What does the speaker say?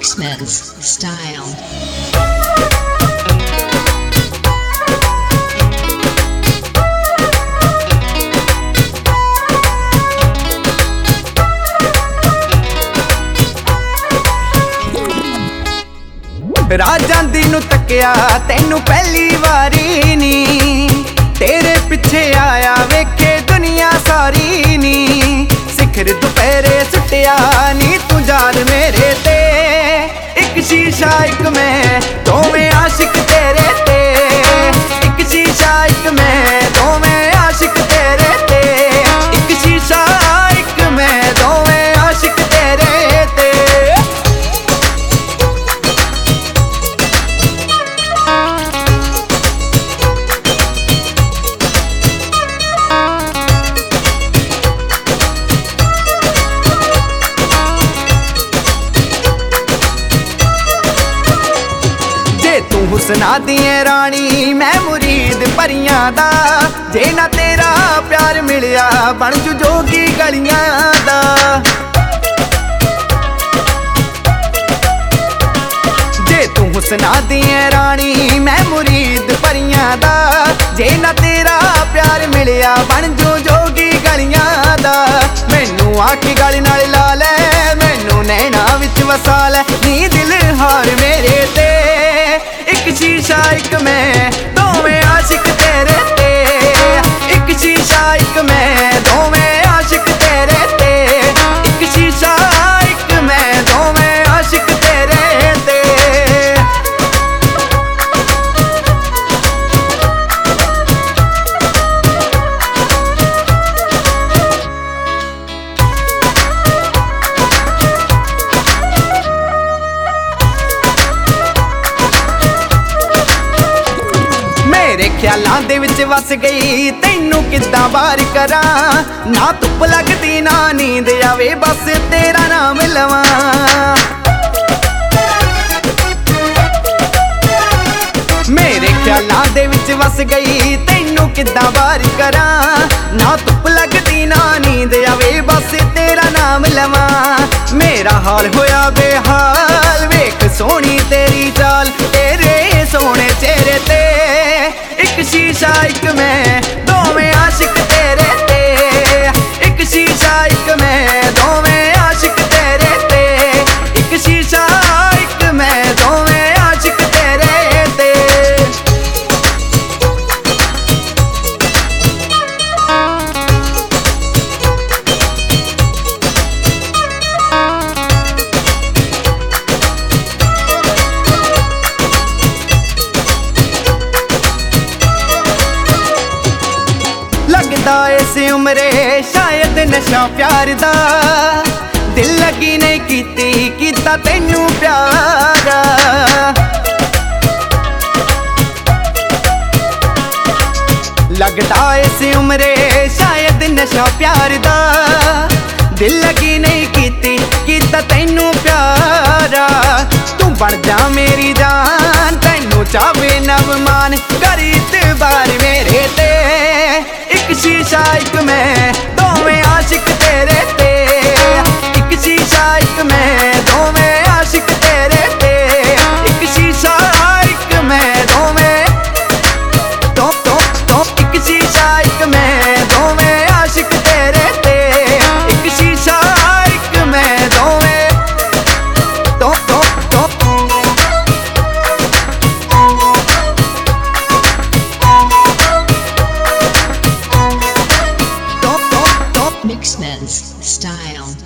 Mixman's style. ਰਾਹ ਜਾਂਦੀ ਨੂੰ ਤੱਕਿਆ ਤੈਨੂੰ ਪਹਿਲੀ ਵਾਰੀ ਨੀ, ਤੇਰੇ ਪਿੱਛੇ ਆਇਆ ਵੇਖੇ ਦੁਨੀਆ ਸਾਰੀ ਨੀ। ਸਿਖਰ ਦੁਪਹਿਰੇ ਸੁੱਟਿਆ ਨੀ ਤੂੰ ਜਾਨ ਮੇਰੇ ਤੇ, ਇੱਕ ਸ਼ੀਸ਼ਾ ਇੱਕ ਮੈਂ ਦੋਵੇਂ ਆਸ਼ਿਕ ਤੇਰੇ ਤੇ, ਇੱਕ ਸ਼ੀਸ਼ਾ ਇੱਕ ਮੈਂ ਦੋਵੇਂ ਆਸ਼ਿਕ ਤੇਰੇ ਤੇ, ਇੱਕ ਸ਼ੀਸ਼ਾ ਇੱਕ ਮੈਂ ਦੋਵੇਂ ਆਸ਼ਿਕ ਤੇਰੇ ਤੇ। ਤੂੰ ਹੁਸਨਾ ਦੀ ਏ ਰਾਣੀ ਮੈਂ ਮੁਰੀਦ ਪਰੀਆਂ ਦਾ, ਜੇ ਨਾ ਤੇਰਾ ਪਿਆਰ ਮਿਲਿਆ ਬਣ ਜੂ ਜੋਗੀ ਗਲੀਆਂ ਦਾ। ਜੇ ਤੂੰ ਹੁਸਨਾ ਦੀ ਏ ਰਾਣੀ ਮੈਂ ਮੁਰੀਦ ਪਰੀਆਂ ਦਾ, ਜੇ ਨਾ ਤੇਰਾ ਪਿਆਰ ਮਿਲਿਆ ਬਣ ਜੂ ਜੋਗੀ ਗਲੀਆਂ ਦਾ। ਮੈਨੂੰ ਆਖੀ ਗਲ ਨਾਲ ਲਾ ਲੈ, ਮੈਨੂੰ ਨੈਣਾ ਵਿੱਚ ਵਸਾ ਲੈ ਨੀ ਦਿਲ ਹਾਰ ਮੇਰੇ ਤੇ, ਇੱਕ ਸ਼ੀਸ਼ਾ ਇੱਕ ਮੈਂ ਦੋਵੇਂ ਆਸ਼ਿਕ ਤੇਰੇ ਤੇ, ਇੱਕ ਸ਼ੀਸ਼ਾ ਇੱਕ ਮੈਂ ਦੋਵੇਂ ਆਸ਼ਿਕ ਤੇਰੇ ਤੇ, ਇੱਕ ਸ਼ੀਸ਼ਾ ਇੱਕ ਮੈਂ ਦੋਵੇਂ ਆਸ਼ਿਕ ਤੇਰੇ ਤੇ। ਮੇਰੇ ਖਿਆਲਾਂ ਦੇ ਵਿੱਚ ਵਸ ਗਈ ਤੈਨੂੰ ਕਿੱਦਾਂ ਬਾਹਰ ਕਰਾਂ, ਨਾ ਧੁੱਪ ਲੱਗਦੀ ਨਾ ਨੀਂਦ ਆਵੇ ਬਸ ਤੇਰਾ ਨਾਮ ਲਵਾਂ। ਮੇਰੇ ਖਿਆਲਾਂ ਦੇ ਵਿੱਚ ਵਸ ਗਈ ਤੈਨੂੰ ਕਿੱਦਾਂ ਬਾਹਰ ਕਰਾਂ, ਨਾ ਧੁੱਪ ਲੱਗਦੀ ਨਾ ਨੀਂਦ ਆਵੇ ਬਸ ਤੇਰਾ ਨਾਮ ਲਵਾਂ। ਮੇਰਾ ਹਾਲ ਹੋਇਆ ਬੇਹਾਲ ਵੇਖ ਸੋਹਣੀ ਤੇਰੀ ਚਾਲ, ਤੇਰੇ ਸੋਹਣੇ ਚਿਹਰੇ ਤੇ, ਇੱਕ ਸ਼ੀਸ਼ਾ ਇੱਕ ਮੈਂ ਦੋਵੇਂ ਆਸ਼ਿਕ ਤੇਰੇ ਤੇ, ਇੱਕ ਸ਼ੀਸ਼ਾ ਇੱਕ ਮੈਂ ਦੋਵੇਂ ਆਸ਼ਿਕ ਤੇਰੇ ਤੇ, ਇੱਕ ਸ਼ੀਸ਼ਾ ਇੱਕ ਮੈਂ ਦੋਵੇਂ ਆਸ਼ਿਕ ਤੇਰੇ ਤੇ। ਲੱਗਦਾ ਇਸ ਉਮਰੇ ਸ਼ਾਇਦ ਨਸ਼ਾ ਪਿਆਰ ਦਾ, ਦਿਲ ਲੱਗੀ ਨਹੀਂ ਕੀਤਾ ਤੈਨੂੰ ਪਿਆਰ। ਲੱਗਦਾ ਇਸ ਉਮਰੇ ਸ਼ਾਇਦ ਨਸ਼ਾ ਪਿਆਰ ਦਾ, ਦਿਲ ਲੱਗੀ ਨਹੀਂ ਕੀਤਾ ਤੈਨੂੰ ਪਿਆਰ। ਤੂੰ ਬਣ ਜਾ ਮੇਰੀ ਜਾਨ ਤੈਨੂੰ ਚਾਵੇ ਨਵ ਮਾਨ, ਕਰ ਇਤਬਾਰ ਮੇਰੇ ਤੇ, ਇੱਕ ਸ਼ੀਸ਼ਾ ਇੱਕ ਮੈਂ ਦੋਵੇਂ ਆਸ਼ਿਕ ਤੇਰੇ ਤੇ, ਇੱਕ ਸ਼ੀਸ਼ਾ ਇੱਕ ਮੈਂ ਦੋਵੇਂ ਆਸ਼ਿਕ ਤੇਰੇ ਤੇ, ਇੱਕ ਸ਼ੀਸ਼ਾ ਇੱਕ ਮੈਂ ਦੋਵੇਂ ਇੱਕ ਸ਼ੀਸ਼ਾ ਇੱਕ ਮੈਂ ਦੋਵੇਂ ਆਸ਼ਿਕ ਤੇਰੇ ਤੇ, ਇੱਕ ਸ਼ੀਸ਼ਾ ਇੱਕ ਮੈਂ ਦੋਵੇਂ Mixman's style.